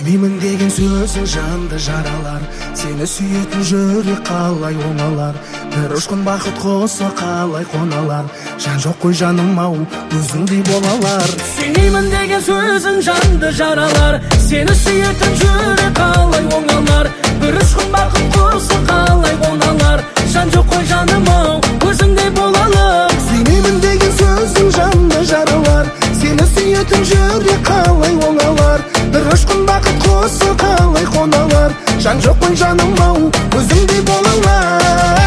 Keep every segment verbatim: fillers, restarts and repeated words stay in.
Сүймеймін деген сөзің жанды жаралар, сені сүйетін жүрек қалай оңалар. Бір ұшқын бақыт қоса қалай қоналар, жан жоқ қой жаным ау, өзіңдей болалар. Сүймеймін деген сөзің жанды жаралар, сені сүйетін жүрек қалай оңалар. Бір ұшқын бақыт қоса қалай қоналар, жан жоқ қой жаным ау, өзіңдей болалар. Сүймеймін деген сөзің жанды жаралар, сені сүйетін жүрек қалай оңалар. Бір ұшқын бақыт қоса қалай қоналар, жан жоқ қой жаным ау, өзіңдей болалар.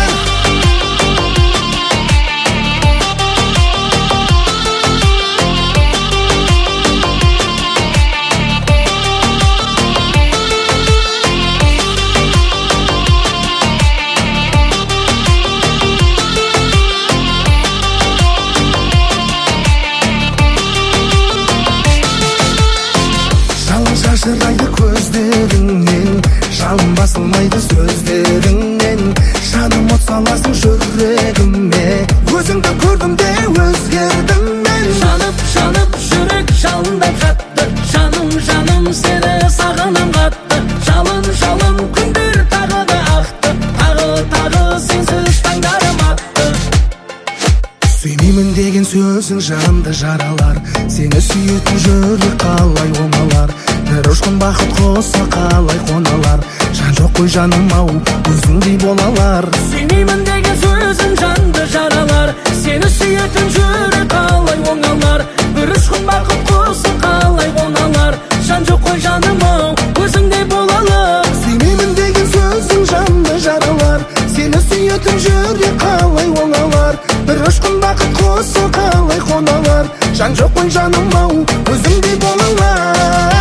Шашырайды көздеріңнен, жалын басылмайды сөздеріңнен. Жаным от саласың жүрегіме, өзіңді көрдім де өзгердім мен. Жанып, жанып жүрек жалындай қатты, жаным, жаным сені сағынам қатты. Жалын, жалын күндер тағы да ақты, тағы, тағы сенсіз таңдарым атты. Сүймеймін деген сөзің жанды жаралар, сені сүйетін жүрек қалай оңалар. Бір ұшқын бақыт қоса қалай қоналар, жан жоқ қой жаным ау, өзіңдей болалар. Сүймеймін деген сөзің жанды жаралар, сені сүйетін жүрек қалай оңалар. Бір ұшқын бақыт қоса қалай қоналар, жан жоқ қой жаным ау, өзіңдей болалар. Сүймеймін деген сөзің жанды жаралар, сені сүйетін жүрек қалай оңалар. Бір ұшқын бақыт қоса қалай қоналар, жан жоқ қой жаным ау, өзіңдей болалар.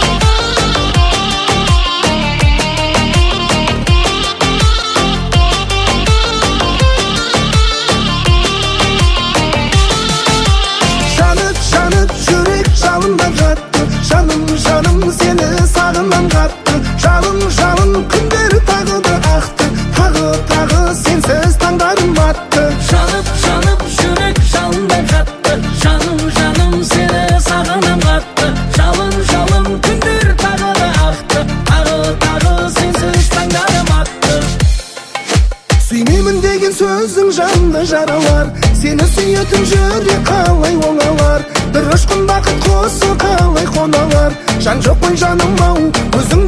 Жаным, жаным сені сағынам қатты, жалын, жалын күндер тағы да ақты, тағы, тағы сенсіз таңдарым атты. Жанып, жанып жүрек жалындай қатты, жаным, жаным сені сағынам қатты, жалын, жалын күндер тағы да ақты, тағы, тағы сенсіз таңдарым атты. Сүймеймін деген сөзің жанды жаралар, сені сүйетін жүрек қалай оңалар. Бір ұшқын бақыт қоса қалай қоналар, жан жоқ қой жаным ау, өзің